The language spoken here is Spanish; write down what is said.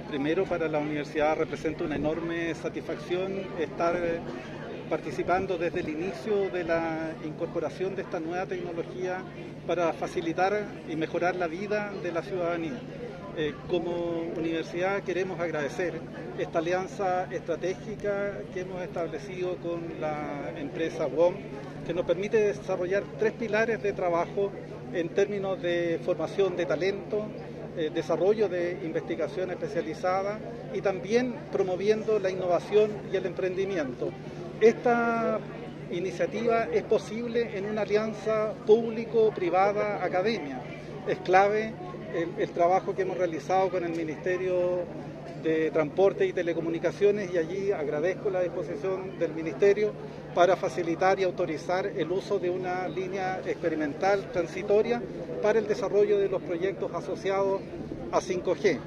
Primero, para la universidad representa una enorme satisfacción estar participando desde el inicio de la incorporación de esta nueva tecnología para facilitar y mejorar la vida de la ciudadanía. Como universidad queremos agradecer esta alianza estratégica que hemos establecido con la empresa WOM, que nos permite desarrollar 3 pilares de trabajo en términos de formación de talento, desarrollo de investigación especializada y también promoviendo la innovación y el emprendimiento. Esta iniciativa es posible en una alianza público-privada-academia. Es clave el trabajo que hemos realizado con el Ministerio de Transporte y Telecomunicaciones, y allí agradezco la disposición del Ministerio para facilitar y autorizar el uso de una línea experimental transitoria para el desarrollo de los proyectos asociados a 5G.